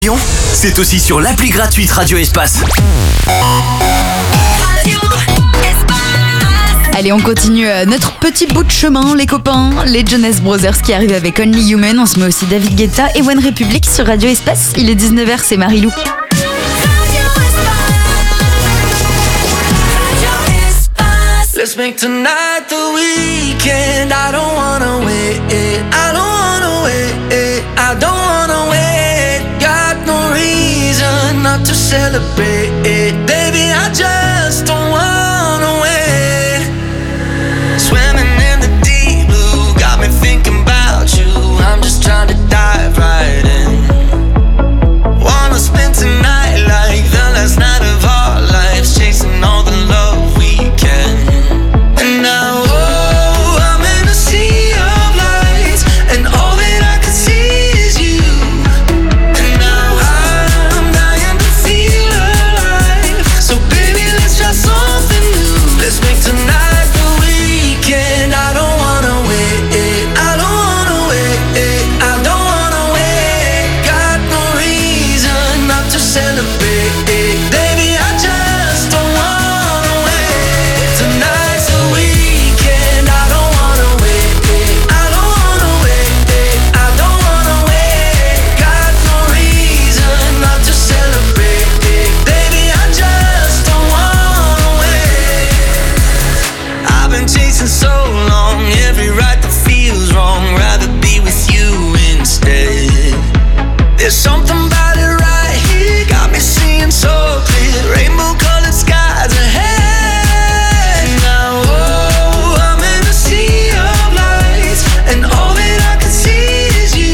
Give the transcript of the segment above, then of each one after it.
Lyon, c'est aussi sur l'appli gratuite Radio Espace. Allez, on continue notre petit bout de chemin, les copains. Les Jonas Brothers qui arrivent avec Only Human. On se met aussi David Guetta et One Republic sur Radio Espace. Il est 19h, c'est Marilou. Let's make tonight the weekend. I don't wanna wait. I don't wanna wait. I don't wanna wait. Got no reason not to celebrate. Baby, I just don't wanna wait. Swimming in the deep blue, got me thinking about you. I'm just trying to dive right in. Wanna spend tonight like the last night of our lives, chasing all the love we can. And now, oh, I'm in a sea of lights, and all that I can see is you. And now I'm dying to feel alive. So baby, let's try something new. Let's make tonight the weekend. I don't wanna wait. I don't wanna wait. I don't wanna wait. Got no reason not to celebrate. Baby, I just don't wanna wait. Tonight's the weekend. I don't wanna wait. I don't wanna wait. I don't wanna wait. Got no reason not to celebrate. Baby, I just don't wanna wait. I've been chasing so long, every right that feels wrong. Rather be with you instead. There's something about it right here, got me seeing so clear. Rainbow colored skies ahead. Now, oh, I'm in a sea of lights, and all that I can see is you.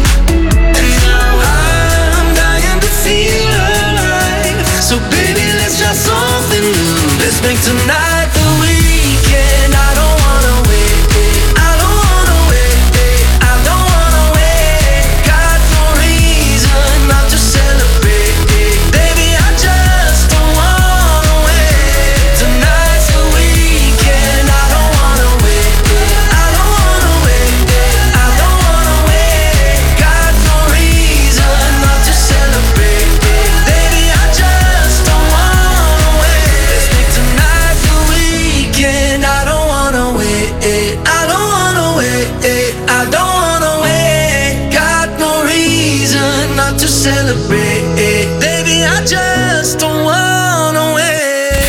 And now I'm dying to feel alive. So baby, let's try something new. Let's make tonight the weekend. I don't wanna wait. I don't wanna wait. I don't wanna wait. Got no reason not to celebrate. Baby, I just don't wanna wait. Tonight's the weekend. I don't wanna wait. I don't wanna wait. I don't wanna wait. Got no reason not to celebrate. Baby, I just don't wanna wait. Let's make tonight the weekend. I don't wanna wait. I don't wanna wait. I don't wanna wait. Got no reason not to celebrate. Baby, I just don't wanna wait.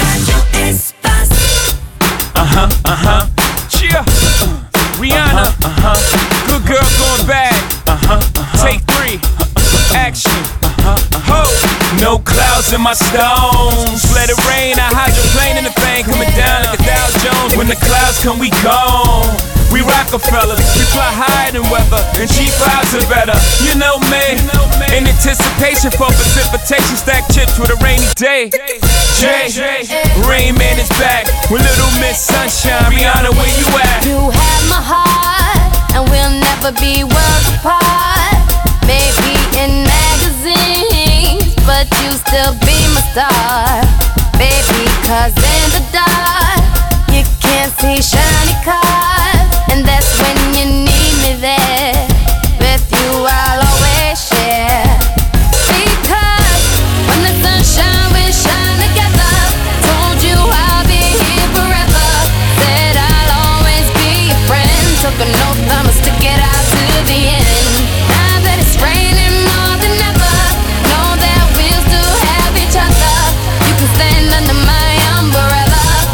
Cheer. Rihanna. Good girl going bad. Take 3. Action. Ho. No clouds in my stones. Let it rain. I hydroplane in the thing coming down like a Dow Jones. When the clouds come, we gone. We Rockefellers, we fly higher than weather, and cheap vibes are better. You know me, in anticipation for precipitation, stack chips with a rainy day. Jay, Rain Man is back with Little Miss Sunshine. Rihanna, where you at? You have my heart, and we'll never be worlds apart. Maybe in magazines, but you still be my star. Baby, 'cause in the dark, you can't see shiny cars, and that's when you need me there. With you I'll always share. Because when the sunshine, we shine together. Told you I'll be here forever. Said I'll always be your friend. Took an oath, I'ma stick it out to the end. Now that it's raining more than ever, know that we'll still have each other. You can stand under my umbrella.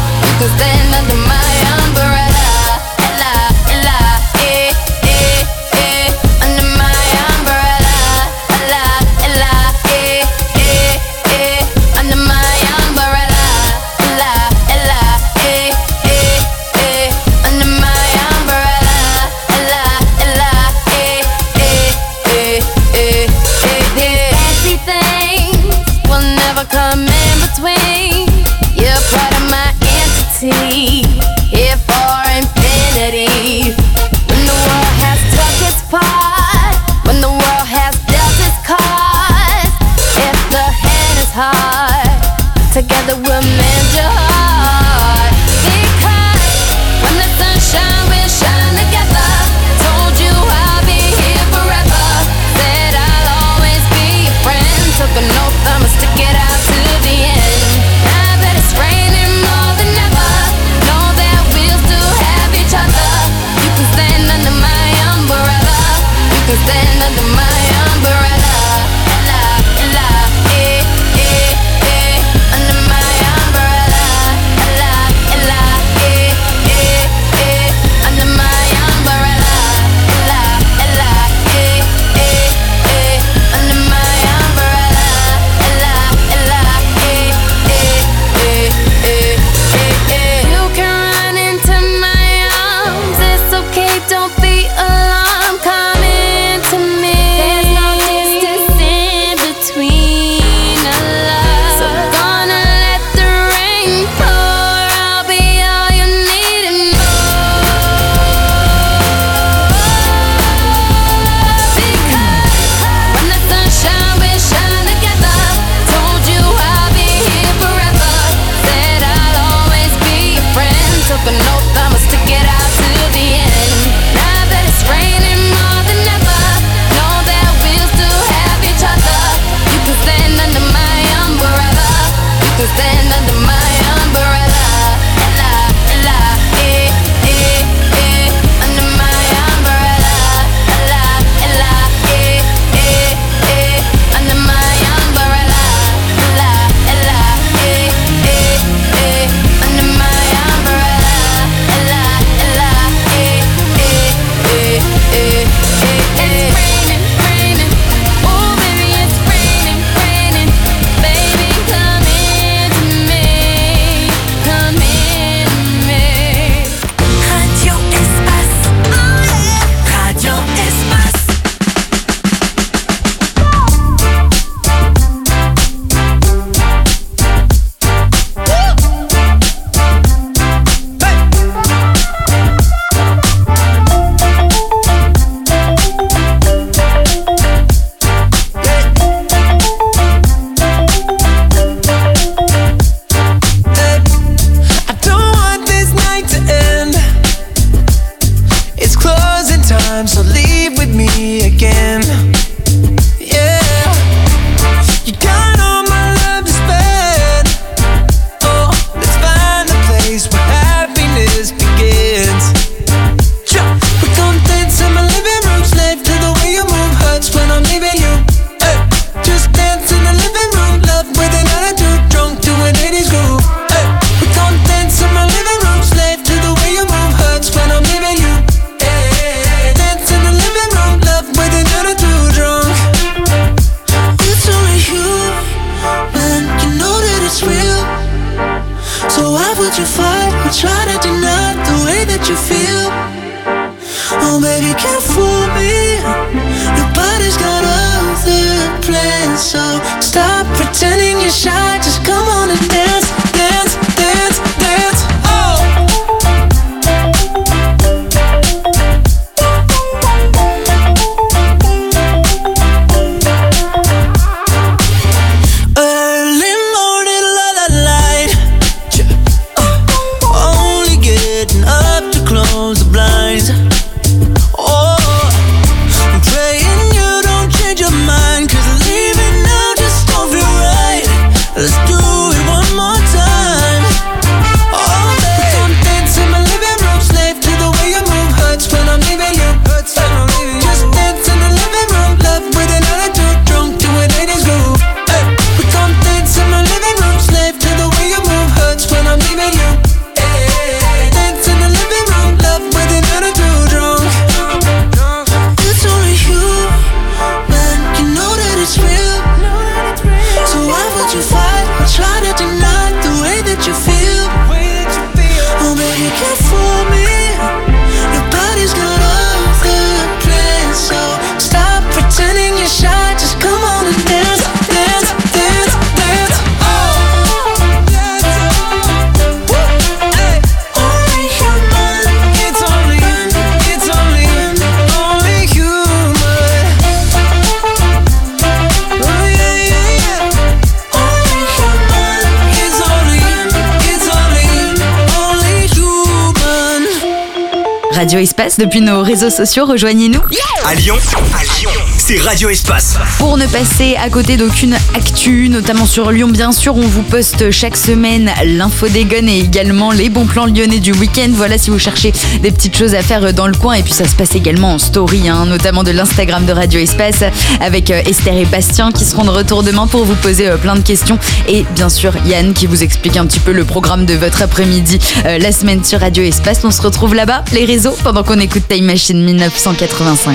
would you fight or try to deny the way that you feel? Oh baby, can't fool me. Nobody's got other plans, so stop pretending you're shy. Just come on and dance, dance, dance, dance. Oh. Early morning, light. Only getting up to close the blinds. Let's do it one more time. Oh, baby, come dance in my living room. Slave to the way you move. Hurts when I'm leaving you. Hurts when I'm leaving you. Just dance in the living room. Love with an attitude. Drunk to an 80s groove. Hey, we come dance in my living room. Slave to the way you move. Hurts when I'm leaving you. Hey, dance in the living room. Love with an attitude. Drunk. It's only you, man. You know that it's real. So why would you fight or try to deny the way that you feel? Oh baby, you can't fool me. Nobody's got other plans, so stop pretending you're shy. Just come on and dance, dance, dance, dance. Oh, hey. Only human. It's only human. Oh yeah, yeah, yeah. Radio Espace depuis nos réseaux sociaux, rejoignez-nous. À Lyon, c'est Radio Espace. Pour ne passer à côté d'aucune actu, notamment sur Lyon bien sûr, on vous poste chaque semaine l'info des guns et également les bons plans lyonnais du week-end. Voilà si vous cherchez des petites choses à faire dans le coin, et puis ça se passe également en story, notamment de l'Instagram de Radio Espace avec Esther et Bastien qui seront de retour demain pour vous poser plein de questions, et bien sûr Yann qui vous explique un petit peu le programme de votre après-midi la semaine sur Radio Espace. On se retrouve là-bas, les réseaux, pendant qu'on écoute Time Machine 1985.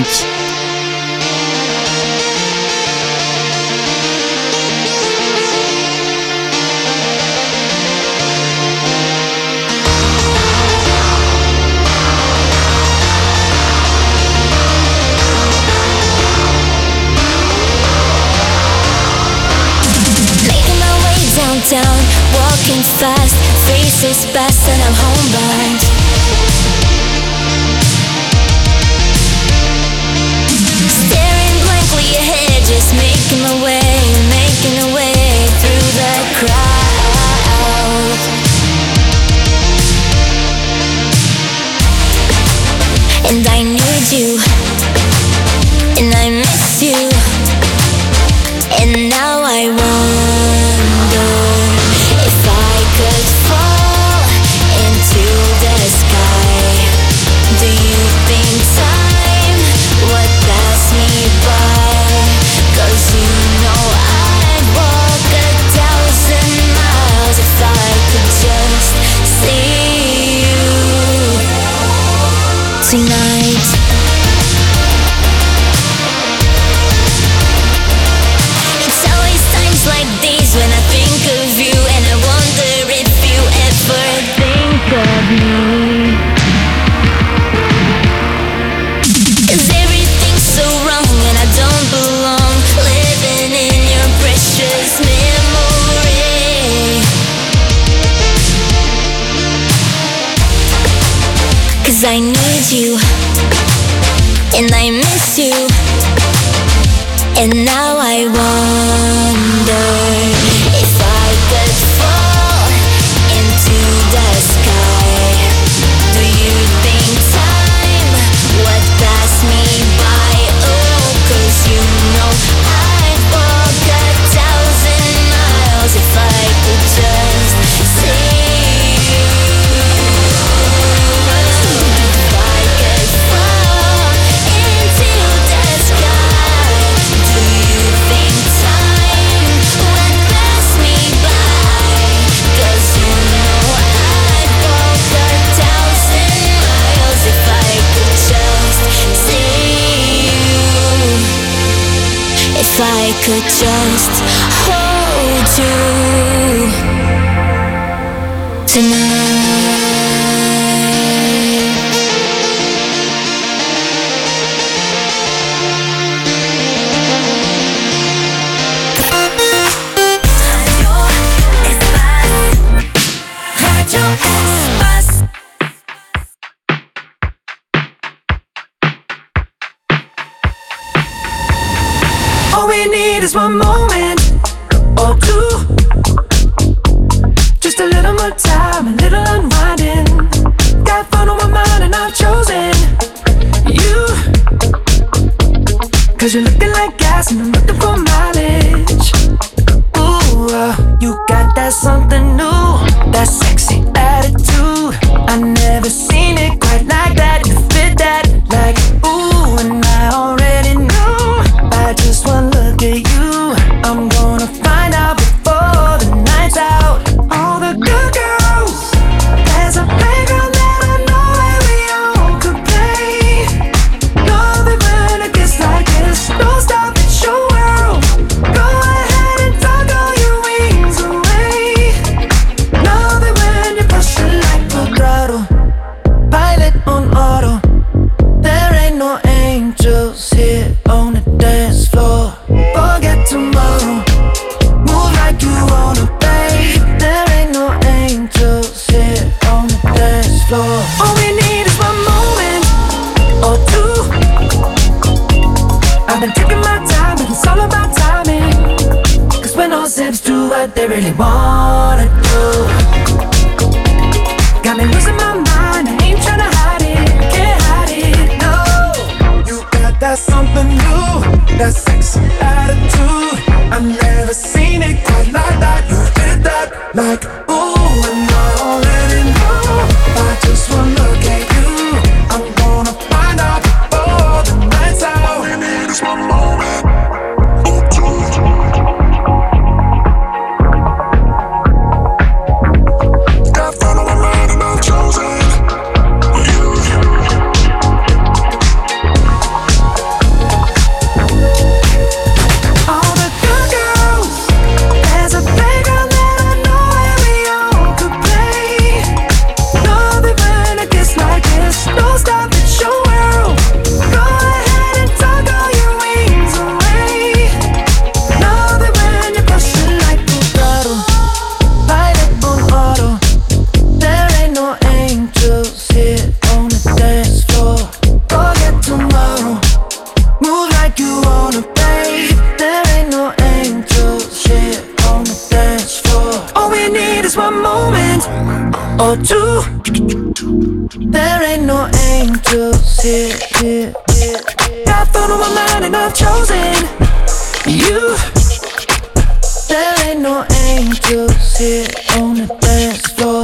Down, walking fast, faces fast and I'm homebound. Staring blankly ahead, just making my way through the crowd. And I need you, and I miss you, and now I wonder if I could fall into the sky. Do you think time would pass me by? 'Cause you know I'd walk 1,000 miles if I could just see you tonight. It's always times like these when I think of you, and I wonder if you ever think of me. 'Cause everything's so wrong and I don't belong, living in your precious memory. 'Cause I need you, and I miss you, and now I wonder if I could fall into the sky. Do you think time would pass me by? Oh, 'cause you know I'd walk 1,000 miles if I could just see you. If I could fall into the sky, do you think time would pass me by? 'Cause you know I'd walk 1,000 miles if I could just see you. If I could just hold you tonight. moment or two. Just a little more time, a little unwinding. Got fun on my mind and I've chosen you. Cause you're looking like gas and I'm looking for mileage. Ooh, you got that something new, that sexy attitude. I never seen it quite like that. You fit that like ooh, and I already knew by just one look at you. I'm gonna find out before the night's out. All the good girls, there's a playground that I know where we all could play. Love it when it gets like this. Don't stop, it's your world. Go ahead and tuck all your wings away. Love it when you push it like full throttle, pilot on auto. There ain't no angels here on the dance floor. Forget tomorrow, move like you wanna, babe. There ain't no angels here on the dance floor. All we need is one moment or two. I've been taking my time, but it's all about timing. Cause when all zips do what they really wanna do, got me losing my mind, I ain't tryna hide it, can't hide it, no. You got that something new, that sexy attitude. I've never seen it quite like that. You did that like ooh, and I already know by just one look at you. I'm gonna find out before the night's out. All we need is one moment or two. Got fun on my mind and I've chosen you. All the good girls, there's a playground that I know where we all could play. Love it when it gets like this. Don't stop, it's your world. Go ahead and tuck all your wings away. Love it when you push it like full throttle, pilot on auto. There ain't no angels here on the dance floor. Forget tomorrow, move like you wanna, babe. There ain't no angels here on the dance floor. All we need is one moment or two. There ain't no angels here. Got fun on my mind and I've chosen you. There ain't no angels here on the dance floor.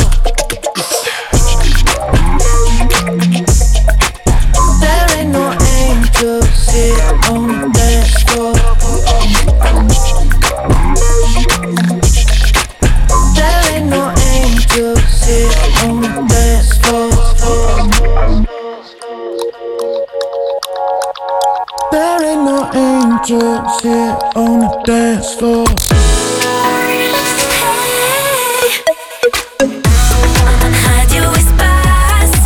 There ain't no angels here on the dance floor. There ain't no angels here on the dance floor. There ain't no angels here on the dance floor. Radio Espace.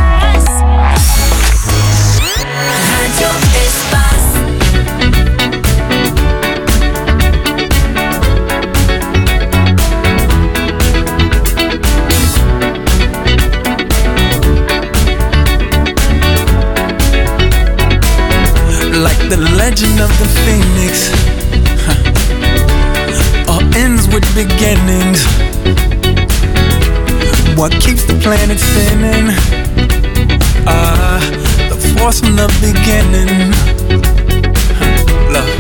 Radio Espace. Like the legend of the phoenix, all ends with beginnings. What keeps the planet spinning? The force from the beginning. Love.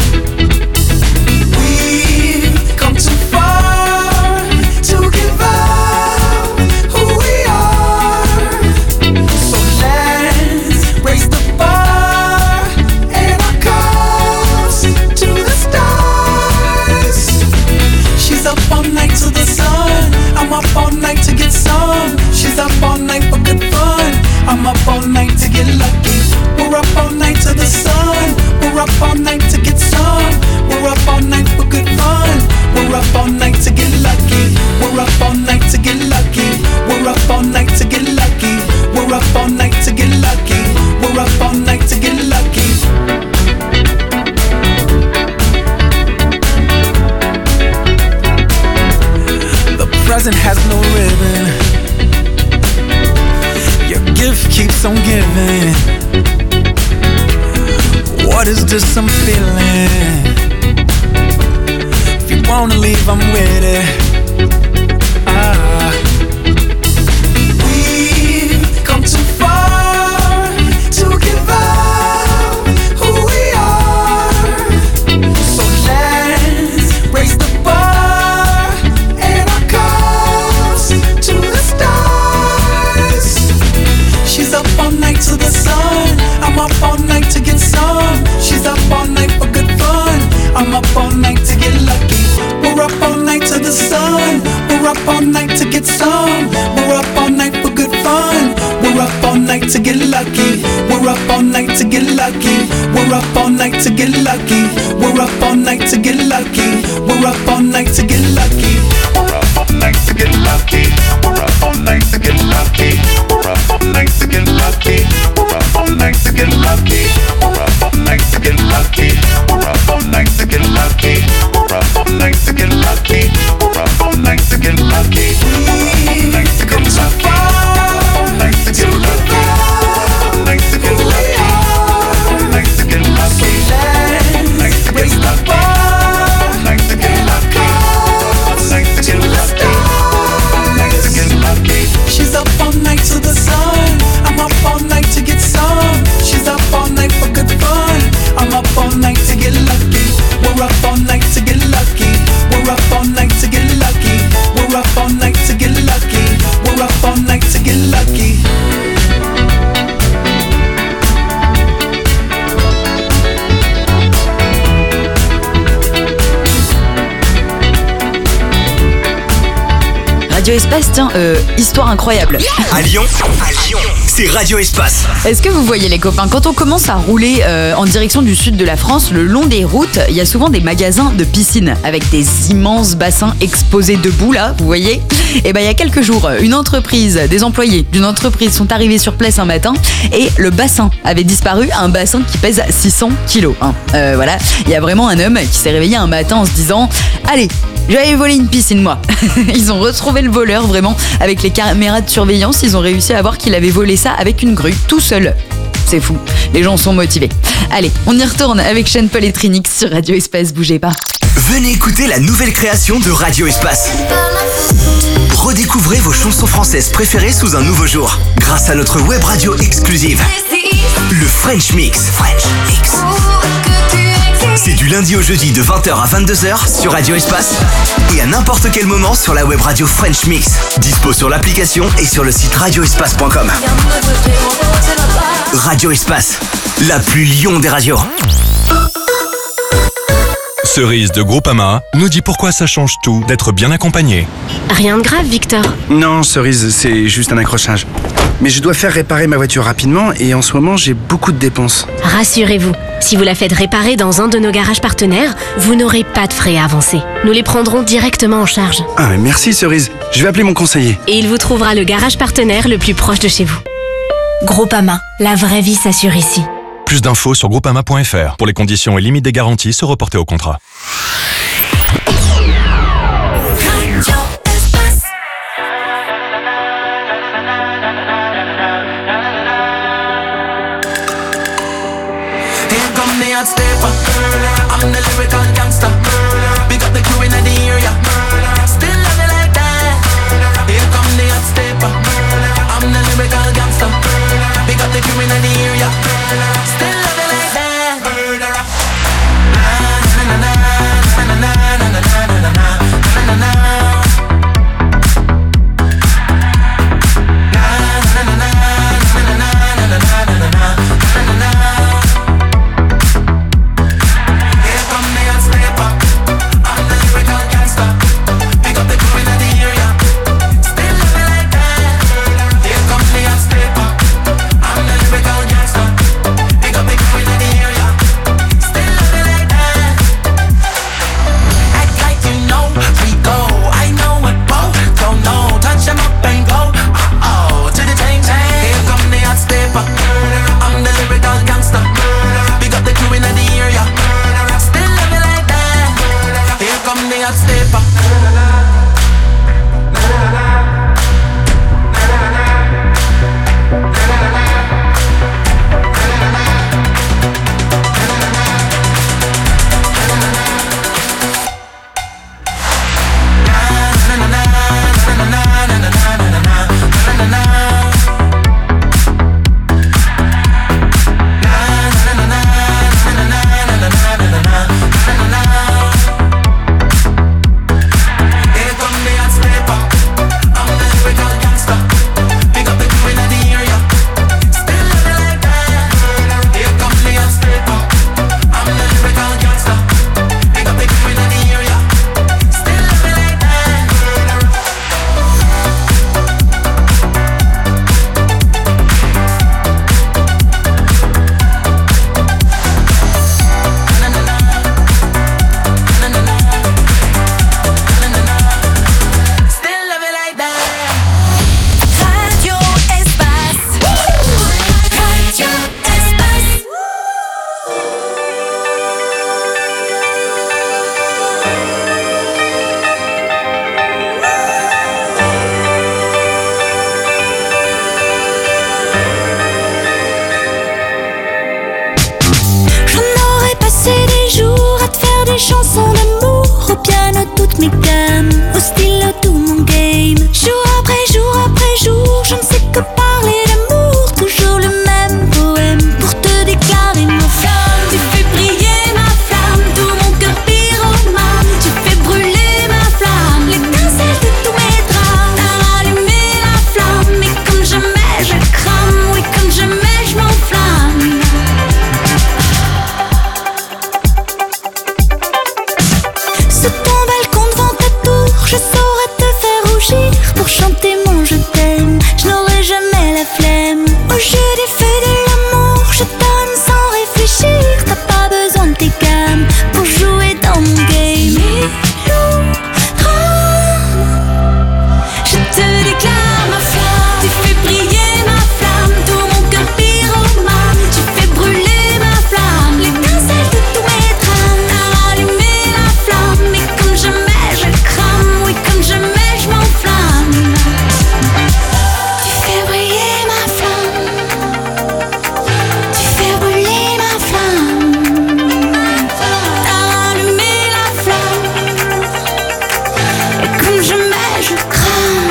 We've come too far to give up who we are. So let's raise the bar and our cups to the stars. She's up all night to the sun. I'm up all night to get some. She's up all night for good fun. I'm up all night to get lucky. We're up all night to the sun. We're up all night to get some. We're up all night for good fun. We're up all night to get lucky. We're up all night to get lucky. We're up all night to get lucky. We're up all night to get lucky. We're up all night to get lucky. The present has no ribbon. Your gift keeps on giving. What is this I'm feeling? wanna leave, I'm with it. We've come too far to give up who we are. So let's raise the bar and our cups to the stars. She's up all night to the sun. I'm up all night to get some. She's up all night for good fun. I'm up all night to get lucky. We're up all night to the sun. We're up all night to get some. We're up all night for good fun. We're up all night to get lucky. We're up all night to get lucky. We're up all night to get lucky. We're up all night to get lucky. We're up all night to get lucky. We're up all night to get lucky. We're up all night to get lucky. We're up all night to get lucky. We're up all night to get lucky. We're up all night to get lucky. We're up all night to get lucky. We're up all night to get lucky. We're up all night to get lucky. We're up all night to get lucky. All night to get lucky. All night to get lucky. All night to get lucky. All night to get lucky. All night to get lucky. All night to get lucky. All night to get lucky. She's up all night to the sun. I'm up all night to get some. She's up all night for good fun. I'm up all night to get lucky. We're up all night to get lucky. We're up all night to get lucky. We're up all night to get lucky. We're up all night to get lucky. Radio Espace, tiens, histoire incroyable. À Lyon, c'est Radio Espace. Est-ce que vous voyez les copains, quand on commence à rouler en direction du sud de la France, le long des routes, il y a souvent des magasins de piscines avec des immenses bassins exposés debout là, vous voyez. Et ben il y a quelques jours, des employés d'une entreprise sont arrivés sur place un matin et le bassin avait disparu, un bassin qui pèse 600 kilos. Voilà, il y a vraiment un homme qui s'est réveillé un matin en se disant « Allez, j'avais volé une piscine moi ». Ils ont retrouvé le voleur vraiment avec les caméras de surveillance, ils ont réussi à voir qu'il avait volé ça avec une grue tout seul. C'est fou, les gens sont motivés. Allez, on y retourne avec Sean Paul et Trinix sur Radio Espace, bougez pas. Venez écouter la nouvelle création de Radio Espace. Redécouvrez vos chansons françaises préférées sous un nouveau jour, grâce à notre web radio exclusive, le French Mix. C'est du lundi au jeudi de 20h à 22h sur Radio Espace et à n'importe quel moment sur la web radio French Mix. Dispo sur l'application et sur le site radioespace.com. Radio Espace, la plus Lyon des radios. Cerise de Groupama nous dit pourquoi ça change tout d'être bien accompagné. Rien de grave, Victor. Non, Cerise, c'est juste un accrochage. Mais je dois faire réparer ma voiture rapidement et en ce moment, j'ai beaucoup de dépenses. Rassurez-vous, si vous la faites réparer dans un de nos garages partenaires, vous n'aurez pas de frais à avancer. Nous les prendrons directement en charge. Ah, merci Cerise. Je vais appeler mon conseiller. Et il vous trouvera le garage partenaire le plus proche de chez vous. Groupama, la vraie vie s'assure ici. Plus d'infos sur groupama.fr. Pour les conditions et limites des garanties, se reporter au contrat. I'm the lyrical gangster. Big up the crew in the area. Still love it like that. Here come the hot stepper. I'm the lyrical gangster. Big up the crew in the area. Still love it like that. Na na na na na na na na na na na na. toutes mes gammes. Au stylo tout mon game. Jour après jour, je ne sais que parler d'amour. Toujours le même poème pour te déclarer ma flamme. Tu fais briller ma flamme, tout mon cœur pyromane. Tu fais brûler ma flamme, l'étincelle de tous mes drames. T'as allumé la flamme, et comme jamais je crame. Oui, comme jamais je m'enflamme. Sous ton balcon devant ta tour, je saurais te faire rougir. Pour chanter mon je t'aime, je n'aurai jamais la flemme. Au jeu des feux de l'amour, je donne sans réfléchir. T'as pas besoin de tes gammes pour jouer dans mon game. Je te déclare ma flamme. Tu fais briller ma flamme, tout mon cœur pyromane. Tu fais brûler ma flamme, l'étincelle de tous mes drames. T'as allumé la flamme, et comme jamais je crame. Oui, comme jamais je m'enflamme. Tu fais briller ma flamme. Tu fais brûler ma flamme. T'as allumé la flamme, et comme jamais je crame.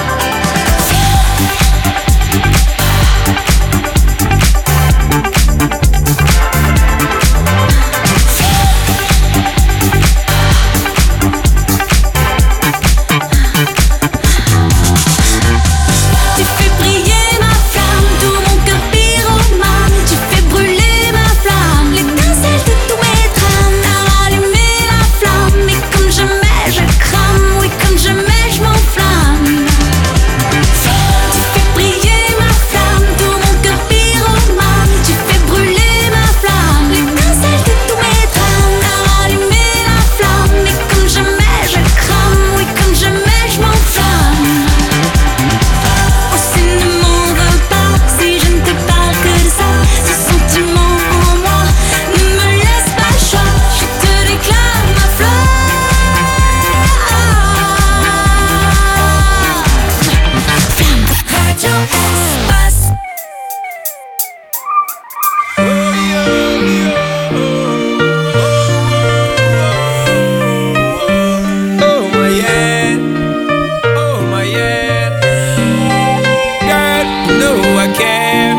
Tu fais briller ma flamme, tout mon cœur pyromane. Tu fais brûler ma flamme, l'étincelle de tous mes drames. T'as allumé la flamme, et comme jamais je crame. Oui, comme jamais je m'enflamme. Tu fais briller ma flamme, tout mon cœur pyromane. Tu fais brûler ma flamme, l'étincelle de tous mes drames. T'as allumé la flamme, et comme jamais je crame. Oui, comme jamais je m'enflamme. Oh, si ne m'en veux pas, si je ne te parle que de ça. Ce sentiment en moi ne me laisse pas le choix. Je te déclare ma flamme. Radio Espace. Oh my yeah, oh my yeah, girl, you know I care.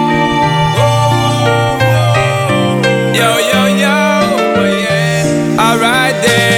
Yo yo yo, oh yeah, alright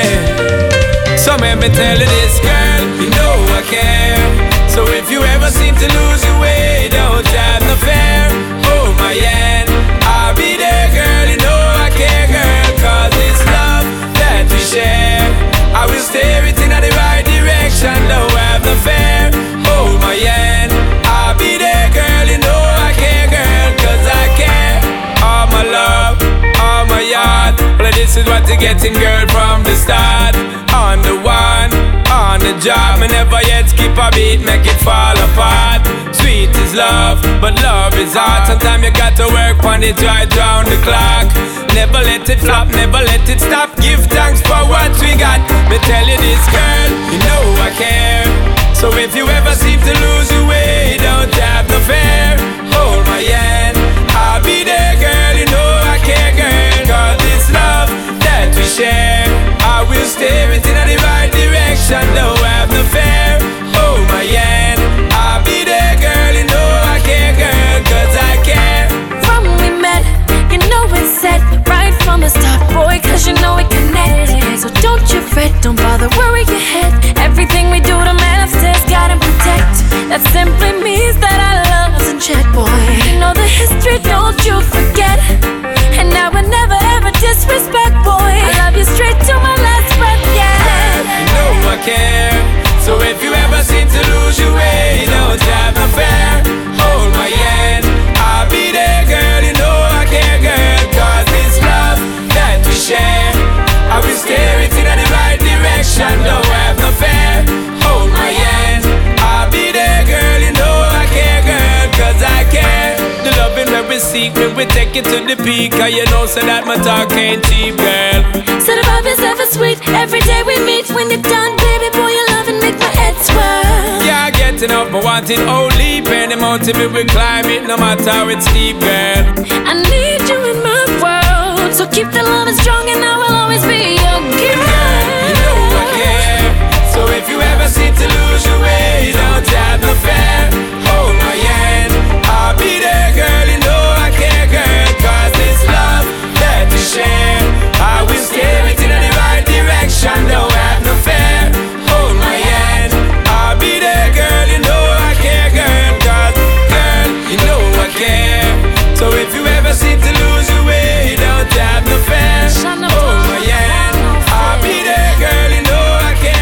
there. So let me tell you this, girl, you know I care. So if you ever seem to lose your way, don't have no fear. Oh my yeah, I'll be there, girl, you know I care, girl, 'cause it's love that we share. I will steer it in the right direction, don't have no fear. Oh my yeah, I'll be there, girl, you know I care, girl, 'cause I care. All my love, all my yard. Well, this is what you're getting, girl, from the start. On the one, on the job, me never yet skip a beat, make it fall apart. Sweet is love, but love is hard. Sometimes you got to work on it right round the clock. Never let it flop, never let it stop. Give thanks for what we got. Me tell you this, girl, you know I care. So if you ever seem to lose your way, don't have no fear. Hold my hand, I'll be there, girl, you know I care, girl. 'Cause it's love that we share. I will steer it in the right direction, don't have no fear. Hold my hand, I'll be there, girl, you know I care, girl, 'cause I care. From when we met, you know it's set right from the start, boy, 'cause you know it connected. So don't you fret, don't bother worry your head. Everything we do, the man upstairs gotta protect. That simply means that our love's in check, boy. You know the history, don't you forget. And I would never ever disrespect, boy. I love you straight to my last breath, yeah. You know I care. So if you ever seem to lose your way, don't have no fear. Hold my hand, I'll be there, girl, you know I care, girl. 'Cause it's love that we share. I will steer it in the right direction, don't have no fear. Hold my hand, I'll be there, girl, you know I care, girl, 'cause I care. The loving where we seek, when we take it to the peak, 'cause you know so that my talk ain't cheap, girl. So the vibe is ever sweet, every day we meet. When you're done, baby boy, your loving make my head swirl. Yeah, getting up, but want it only. Any mountain we will climb it, no matter how it's steep, girl. I need you in my world, so keep the love strong and I will always be your girl. You know I care.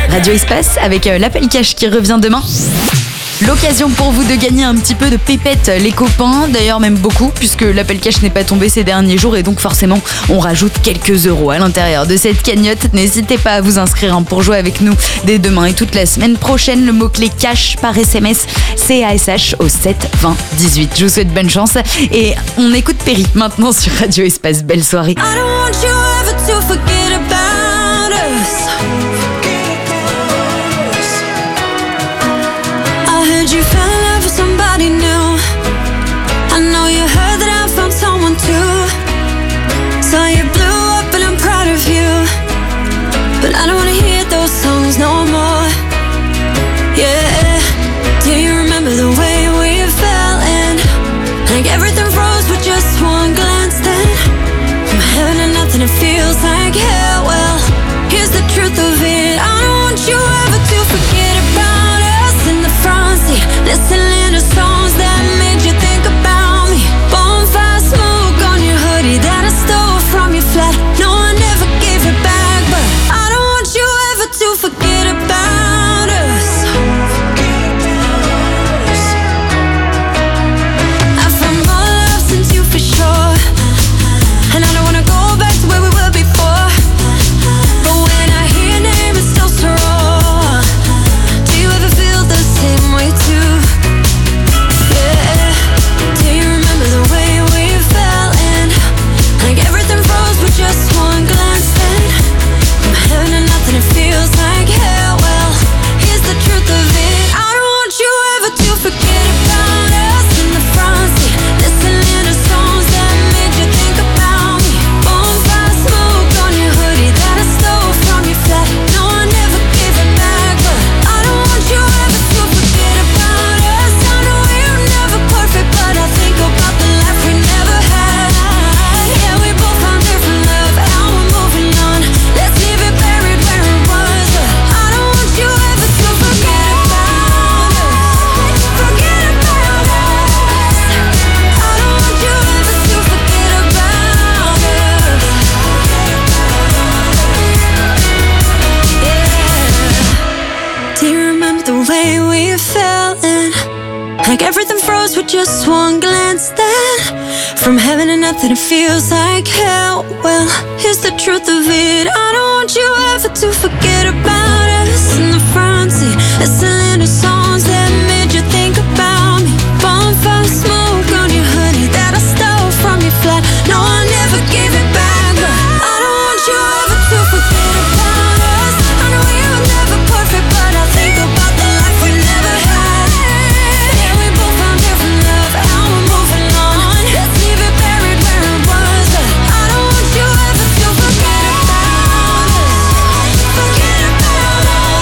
Radio Espace avec l'appel cash qui revient demain. L'occasion pour vous de gagner un petit peu de pépettes, les copains, d'ailleurs même beaucoup, puisque l'appel cash n'est pas tombé ces derniers jours et donc forcément on rajoute quelques euros à l'intérieur de cette cagnotte. N'hésitez pas à vous inscrire pour jouer avec nous dès demain et toute la semaine prochaine. Le mot-clé cash par SMS, CASH au 7 20 18. Je vous souhaite bonne chance et on écoute Perry maintenant sur Radio Espace. Belle soirée. I don't want you ever to forget about us. I heard you fell in love with somebody new. I know you heard that I found someone too. So you blew up and I'm proud of you. But I don't wanna hear those songs no more. Yeah. Do you remember the way we fell in? Like everything froze with just one glance then. From heaven to nothing it feels like hell. Well, here's the truth of it. I don't want you ever to forget about us in the front seat, listening to songs that made you think about me. Bonfire smoke on your hoodie that I stole from your flat. No, I never gave it back, but I don't want you ever to forget about us. I found more love since you for sure, and I don't wanna go back to where we were before. But when I hear your name, it's still so raw. Do you ever feel the same way too? Yeah. Do you remember the way we fell in? Like everything froze with just one glance then. From heaven to nothing it feels like hell. Well, here's the truth of it. I don't want you ever to forget about us in the front seat, listening to songs that made you think about me. Bonfire smoke on your hoodie that I stole from your flat. No, I never gave it back, but I don't want you ever to forget about us. I know we're never perfect, but I think about the life we never had. Yeah, we both found different love, and we're moving on. Let's leave it buried where it was, but I don't want you ever to forget about us. Forget about us. I don't want you ever to forget about us. Yeah. Do you remember the way we fell in? Like everything froze with just one glance then. From heaven to nothing it feels like hell. Well, here's the truth of it. I don't want you ever to forget about us in the front seat, listening to songs that made you think about me. Bonfire smoke on your hoodie that I stole from your flat. No, I never gave it back, but I don't want you ever to forget about us. I know we were never perfect, but I think about the life we never had. Yeah, we both found different love, and we're moving on. Let's leave it buried where it was, but I don't want you ever to forget about us. Forget about us.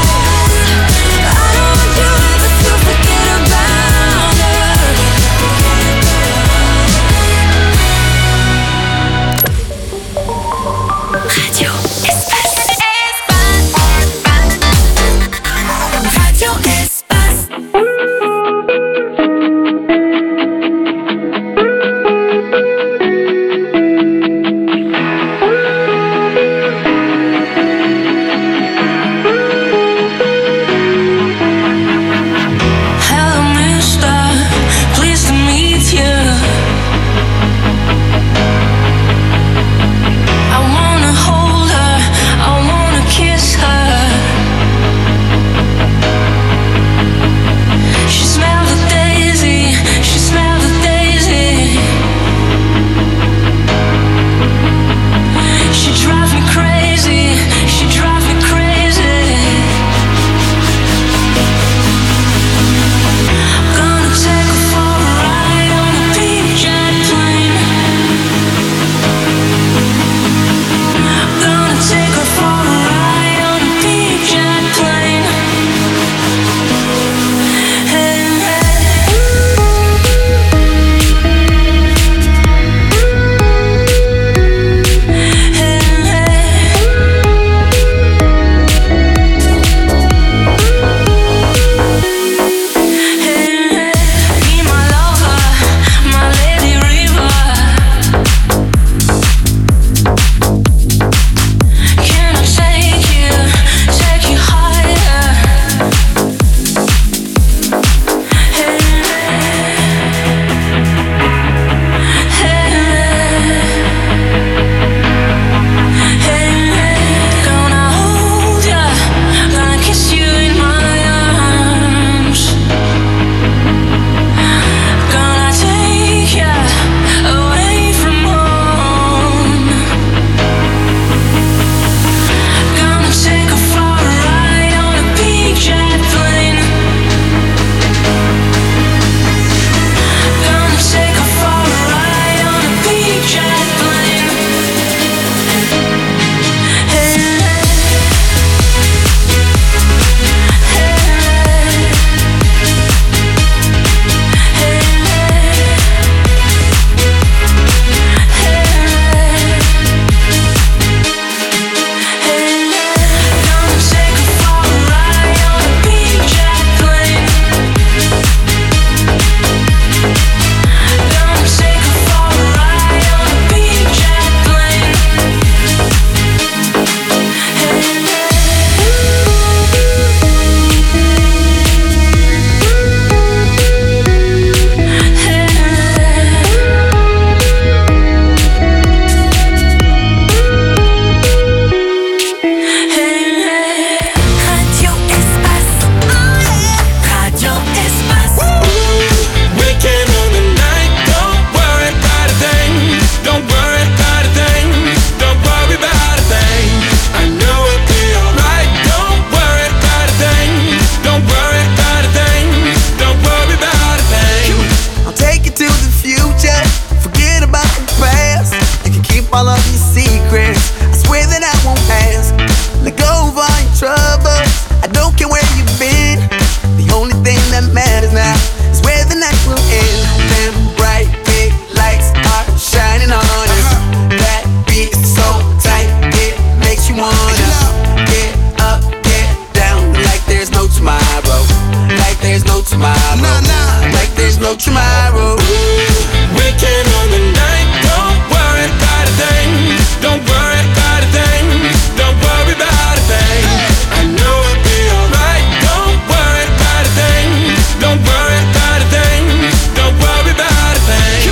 tomorrow. Weekend on the night, don't worry about a thing. Don't worry about a thing. Don't worry about a thing. I know it'll be alright. Don't worry about a thing. Don't worry about a thing. Don't worry about a thing.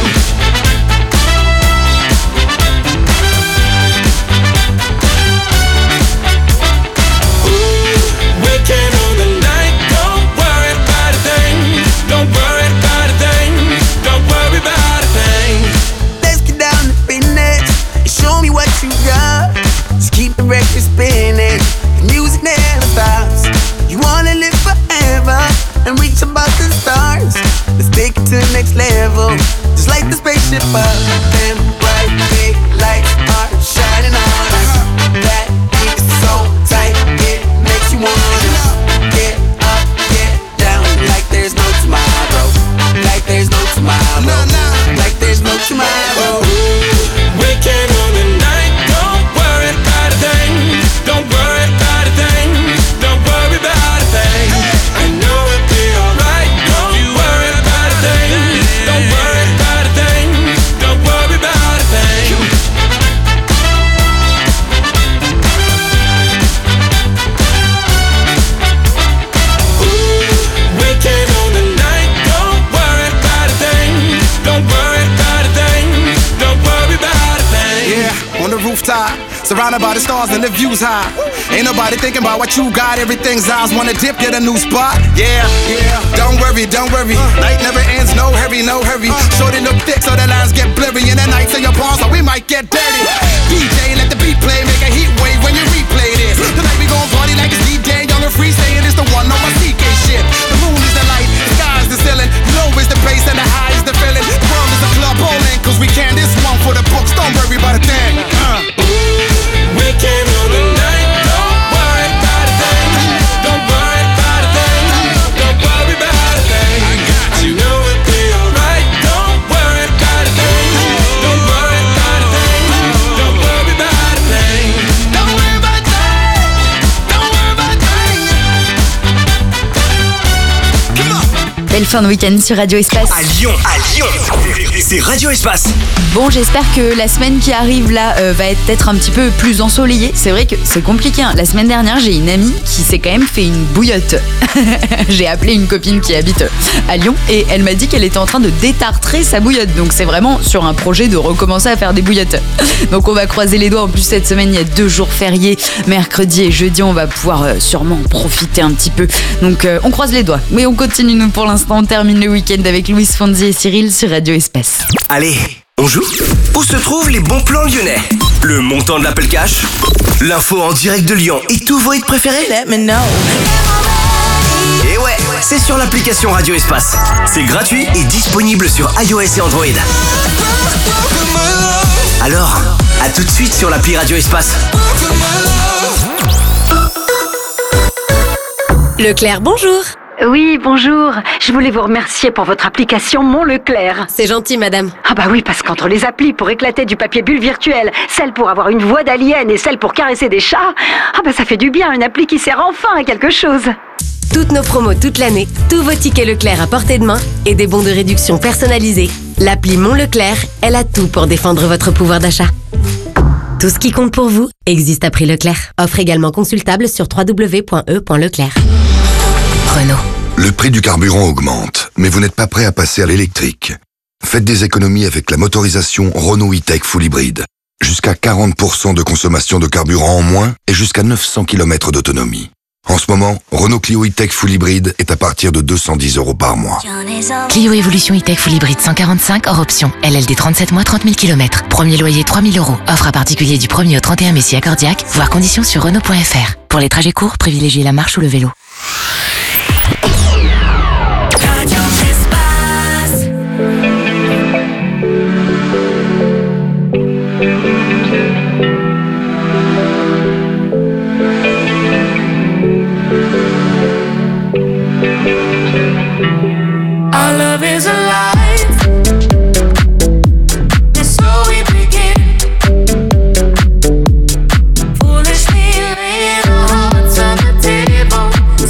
Weekend on the night, don't worry about a thing. Don't worry about a thing. Don't worry about a thing. Let's get down to business and show me what you got. Just keep the record spinning. The music never stops. You wanna live forever and reach above the stars. Let's take it to the next level. Just like the spaceship up. Them bright big lights are shining on us. That beat is so tight, it makes you wanna get up, get down, like there's no tomorrow. Like there's no tomorrow. Like there's no tomorrow. Weekend on the night, don't worry about a thing. Don't worry about a thing. Don't worry about a thing. I know it'll be alright. Don't worry about a thing. Don't worry about a thing. Don't worry about a thing. Weekend on the night, don't worry about a thing. Don't worry about a thing. Don't worry about a thing. Yeah, on the rooftop, surrounded by the stars and the views high. Ain't nobody thinking about what you got. Everything's ours. Wanna dip, get a new spot. Yeah, yeah. Don't worry, don't worry. Night never ends. No hurry, no hurry. Shorty look thick so the lines get blurry. And the nights in your palms, so we might get dirty. DJ, let the beat play, make a heat wave when you replay this. Tonight we gon' party like it's DJ, young and free, saying it's the one on my CK shit. The moon is the light, the sky is the ceiling. Low is the bass and the high is the feeling. The world is a club bowling, cause we can. This one for the books. Don't worry about a thing. Weekend on the night, don't worry about a thing. Don't worry about a thing. Don't worry about a thing. I know it'll be alright. Don't worry about a thing. Don't worry about a thing. Don't worry about a thing. Don't worry about a thing. Don't worry about a thing. Come on. Belle fin de week-end sur Radio Espace. À Lyon, c'est Radio Espace. Bon, j'espère que la semaine qui arrive là va être peut-être un petit peu plus ensoleillée. C'est vrai que c'est compliqué, hein. La semaine dernière, j'ai une amie qui s'est quand même fait une bouillotte. J'ai appelé une copine qui habite à Lyon et elle m'a dit qu'elle était en train de détartrer sa bouillotte. Donc c'est vraiment sur un projet de recommencer à faire des bouillottes. Donc on va croiser les doigts. En plus, cette semaine, il y a 2 jours fériés. Mercredi et jeudi, on va pouvoir sûrement en profiter un petit peu. Donc on croise les doigts. Mais on continue, nous, pour l'instant. On termine le week-end avec Louis Fonzi et Cyril sur Radio Espace. Allez, on joue? Où se trouvent les bons plans lyonnais? Le montant de l'appel cash, l'info en direct de Lyon et tous vos hits préférés? Let me know. Et ouais, c'est sur l'application Radio Espace. C'est gratuit et disponible sur iOS et Android. Alors, à tout de suite sur l'appli Radio Espace. Leclerc, bonjour. Oui, bonjour. Je voulais vous remercier pour votre application Mon Leclerc. C'est gentil, madame. Ah bah oui, parce qu'entre les applis pour éclater du papier bulle virtuel, celle pour avoir une voix d'alien et celle pour caresser des chats, ah bah ça fait du bien, une appli qui sert enfin à quelque chose. Toutes nos promos toute l'année, tous vos tickets Leclerc à portée de main et des bons de réduction personnalisés. L'appli Mon Leclerc, elle a tout pour défendre votre pouvoir d'achat. Tout ce qui compte pour vous existe à prix Leclerc. Offre également consultable sur www.e.leclerc. Renault. Le prix du carburant augmente, mais vous n'êtes pas prêt à passer à l'électrique. Faites des économies avec la motorisation Renault E-Tech Full Hybrid. Jusqu'à 40% de consommation de carburant en moins et jusqu'à 900 km d'autonomie. En ce moment, Renault Clio E-Tech Full Hybrid est à partir de 210 € par mois. Clio Evolution E-Tech Full Hybrid 145 hors option. LLD 37 mois 30 000 km. Premier loyer 3 000 €. Offre à particulier du 1er au 31 mai si accordiaque. Voir conditions sur Renault.fr. Pour les trajets courts, privilégiez la marche ou le vélo. Our love is alive, and so we begin. Foolishly laying our hearts on the table.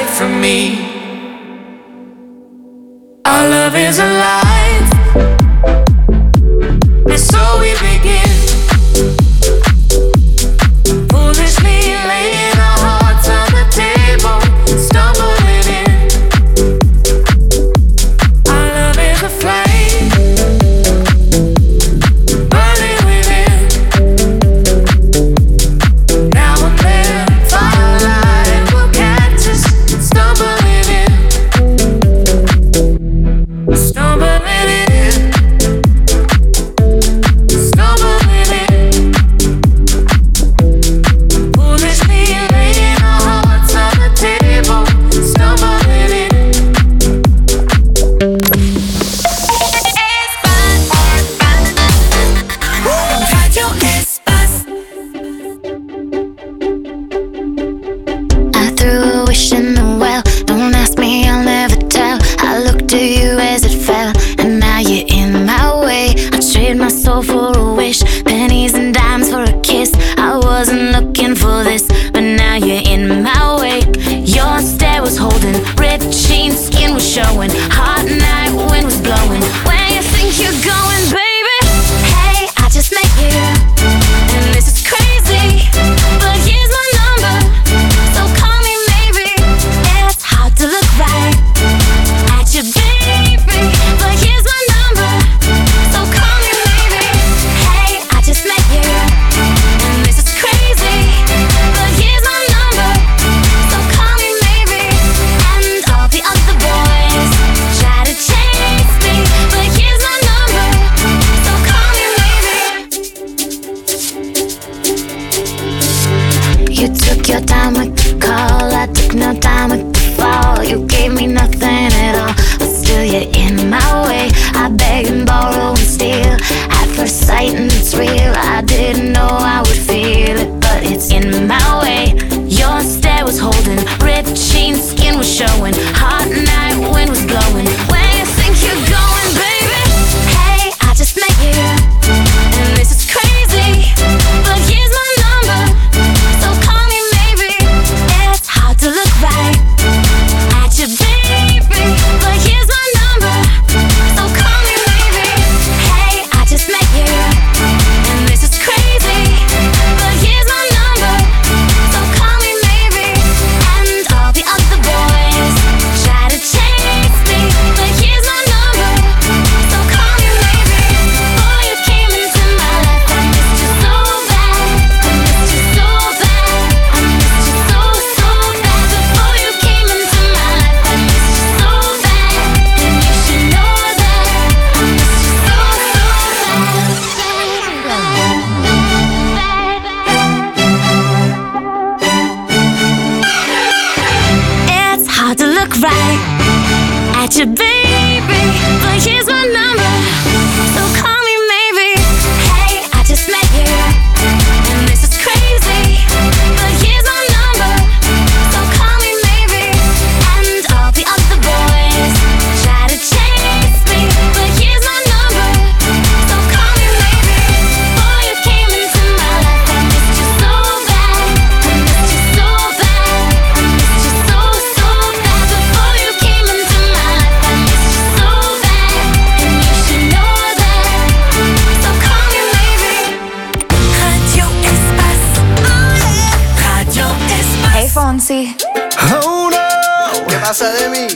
away from me. Our love is alive, and so we begin. Foolishly laying our hearts on the table, stumbling in. Our love is a flame, burning within. Now and then, firelight will catch us, stumbling in. Stumbling in. Stumbling in. Foolishly laying our hearts on the table, stumbling in. Radio Espace. I threw a wish in the well. Don't ask me, I'll never tell. I looked to you as it fell, and now you're in my way. I trade my soul for a wish, pennies and dimes for a kiss. I wasn't looking for this, but now you're in my way. Your stare was holding, ripped jeans, skin was showing. Hot night, wind was blowing. Where you think you're going, baby? Hey, I just met you, and this is crazy, but here's my number, so call me maybe. It's hard to look right at you, baby, but here's my number, so call me maybe. Hey, I just met you, and this is crazy, but here's my number, so call me maybe. And all the other boys try to chase me, but here's my number, so call me maybe. You took your time with the call, I took no time with the fall. You gave me nothing at all, but still you're in my way. I beg and borrow and steal at first sight, and it's real. I didn't know I would feel it, but it's in my way. Your stare was holding, ripped jeans, skin was showing. Hot night, wind was blowing. Where you think you're going, baby? Hey, I just met you, and this is crazy, but here's my number, so call me maybe. It's hard to look right at you, baby, but here's my number, so call me maybe. Hey, I just met you, and this is crazy, but here's my number, so call me maybe. And all the other boys try to chase me, but here's my number, so call me maybe. Before you came into my life, I missed you so bad, I missed you so bad, I missed you so bad. Before you came into my life, I missed you so bad, and you should know that I missed you so bad. It's hard to look right at you, baby, but here's my number, so call me maybe. Hey, I just met you, and this is crazy, but here's my number, so call me maybe. And all the other boys try to chase me, but here's my number, so call me maybe. Before you came into my life, I missed you so bad, I missed you so bad, I missed you so bad. Before you came into my life, I missed you so bad, and you should know that, so call me maybe. Radio Espace, Radio Espace. Hey Fonsi. Oh no, ¿qué pasa de mí?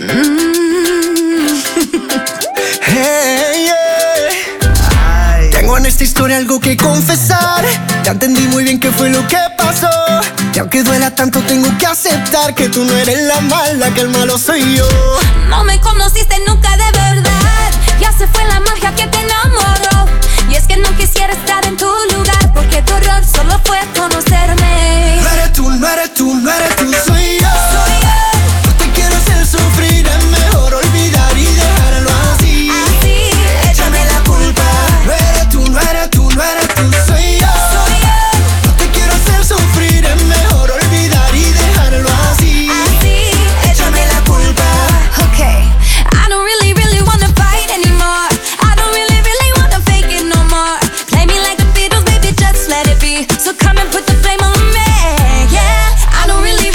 Hey, yeah. Tengo en esta historia algo que confesar. Ya entendí muy bien qué fue lo que pasó. Y aunque duela tanto, tengo que aceptar que tú no eres la mala, que el malo soy yo. No me conociste nunca de verdad, ya se fue la magia que te enamoró. Y es que no quisiera estar en tu lugar, porque tu error solo fue conocerme. No eres tú, no eres tú, no eres tú, soy yo. No te quiero hacer sufrir, es mejor olvidar y dejarlo así. Échame la culpa. No eres tú, no eres tú, no eres tú, soy yo. No te quiero hacer sufrir, es mejor olvidar y dejarlo así. Échame la culpa. Okay, I don't really wanna fight anymore. I don't really wanna fake it no more. Play me like the Beatles, baby, just let it be. So come and put the flame on me, yeah. I don't really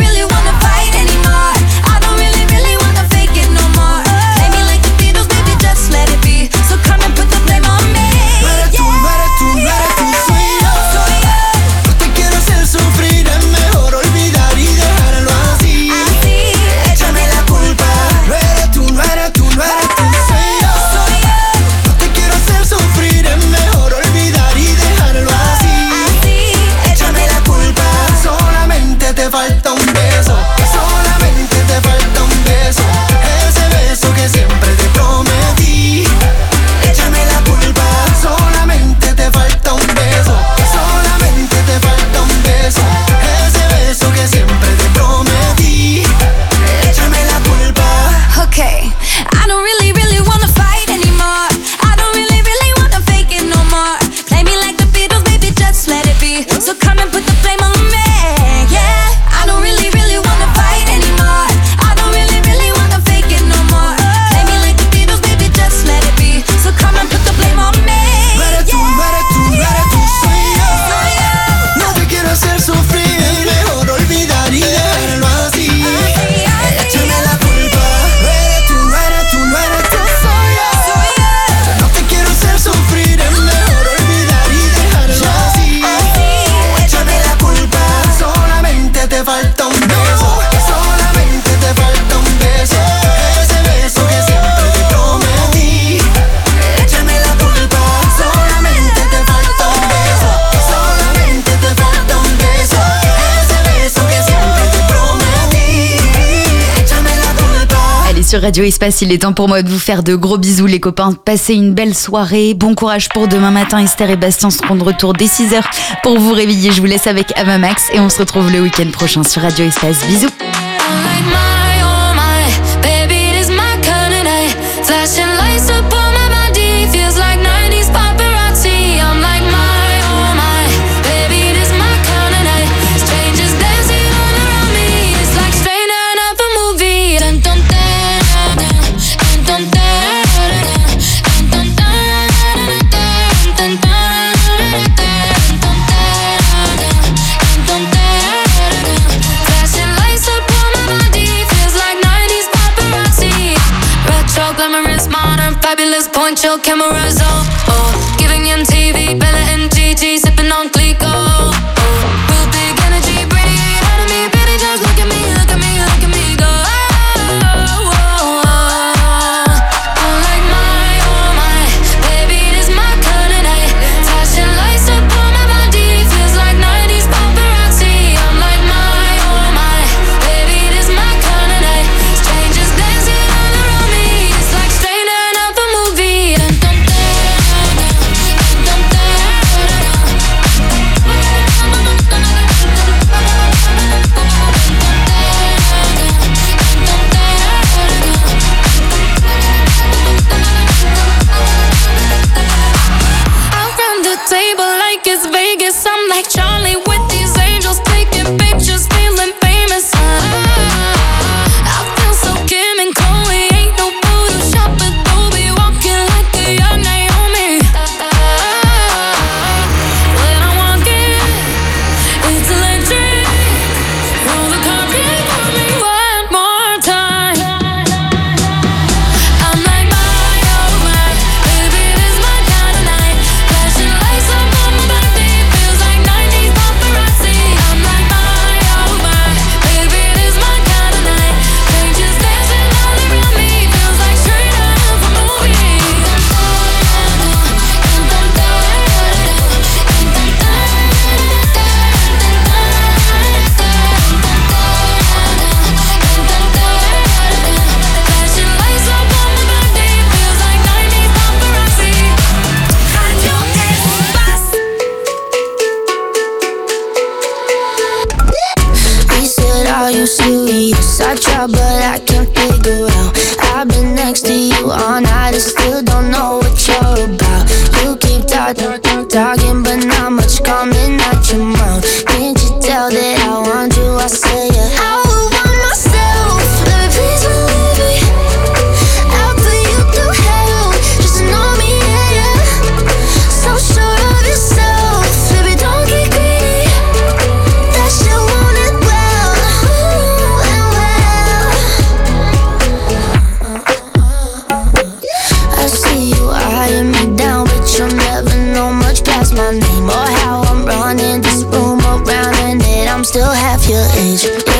beso, solamente te falta un beso, ese beso que siempre te prometí. Échame la culpa, solamente te falta un beso, solamente te falta un beso, ese beso que siempre te prometí. Échame la culpa. Allez, sur Radio Espace, il est temps pour moi de vous faire de gros bisous les copains. Passez une belle soirée, bon courage pour demain matin. Esther et Bastien seront de retour dès 6h pour vous réveiller. Je vous laisse avec Ava Max et on se retrouve le week-end prochain sur Radio Espace. Bisous. Point your cameras oh, giving MTV, Bella and Gigi, sipping on Clico. Oh, real big energy, radiate out of me, baby, just look at me, look at me, look at me go. I'm like oh my, baby, this my kind of night. Flashing lights up on my body, feels like 90s paparazzi. I'm like oh my, baby, this my kind of night. Strangers dancing all around me, it's like straight out of a movie. Table like it's Vegas. I'm like Charlie with these angels, taking pictures, feeling famous. I feel so Kim and Chloe, ain't no Photoshop, Adobe, walking like a young Naomi. When I walk in, it's electric. Roll the carpet for me one more time. I'm like oh my, baby, this my kind of night. Flashing lights up on my body, feels like 90s paparazzi. I'm like oh my, baby, this my kind of night. Strangers dancing all around me, feels like straight out of a movie. Flashing lights up on my body, feels like 90s paparazzi. He said, are you serious? I try but I can't figure out. I've been next to you all night and still don't know what you're about. You keep talking but not much coming out your mouth. Can't you tell that I want you? I say I would want myself. Baby, please believe me, I'll put you through hell. Just to know me, yeah. So sure of yourself, baby, don't get greedy. That shit want it well, and well. I see you eyeing me down, but you'll never know much past my name or how I'm running this room around, and that I'm still half your age.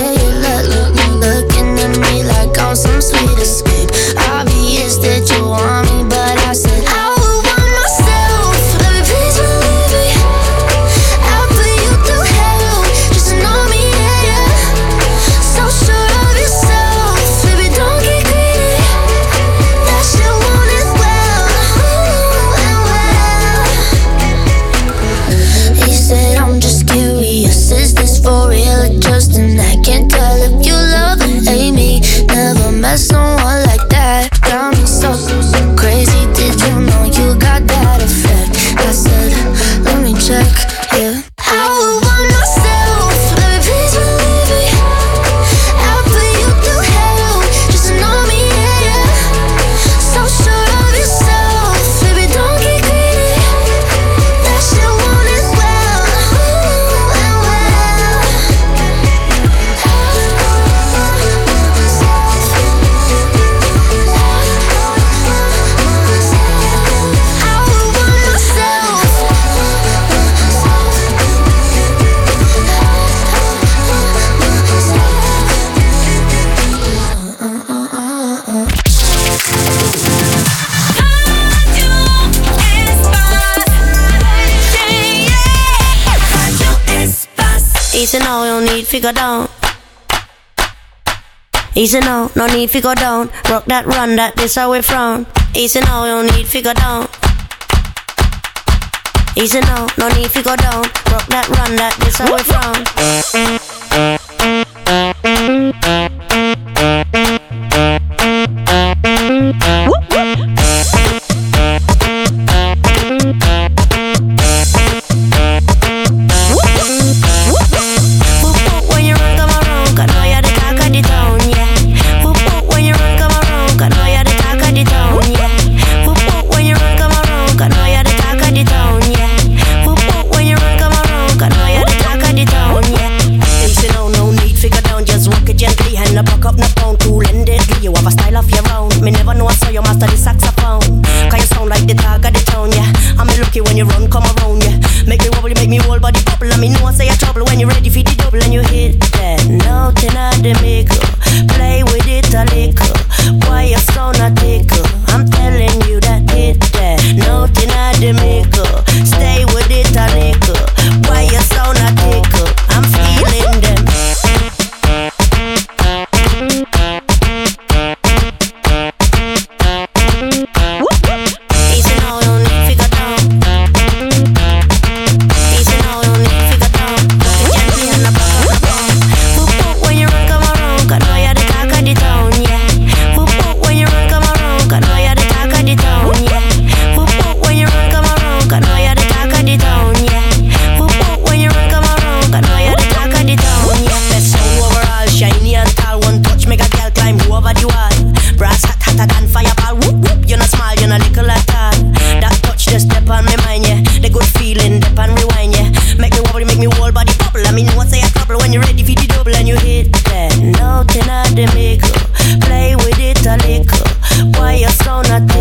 Easy now, you need figure down. Easy now, no need figure down. Rock that, run that, this how we frown. Easy now, you need figure down. Easy now, no need figure down. Rock that, run that, this how we frown. When you run, come around, yeah. Make me wobble, make me whole body bubble. And me know I say a trouble when you're ready for the double. And you hit that note in the maker. Play with it a little. Why you sound a tickle? I'm telling you that hit that note in the maker. Stay with it a little. Why you sound a tickle? I'm feeling them. Play with it a little. Why you sound not